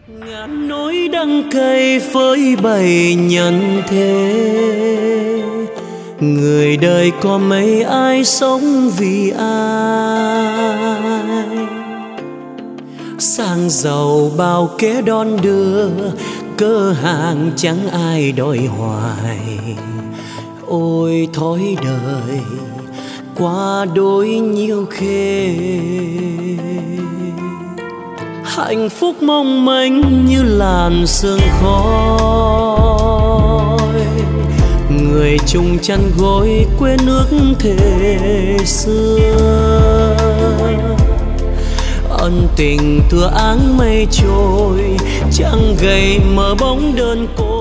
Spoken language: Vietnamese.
ngàn nỗi đắng cay với bầy nhân thế, người đời có mấy ai sống vì ai. Sang giàu bao kẻ đón đưa, cơ hàng chẳng ai đòi hoài. Ôi thói đời quá đỗi nhiều khê, hạnh phúc mong manh như làn sương khói. Người chung chăn gối quên ước thề xưa, ân tình thừa áng mây trôi chẳng gầy mờ bóng đơn côi.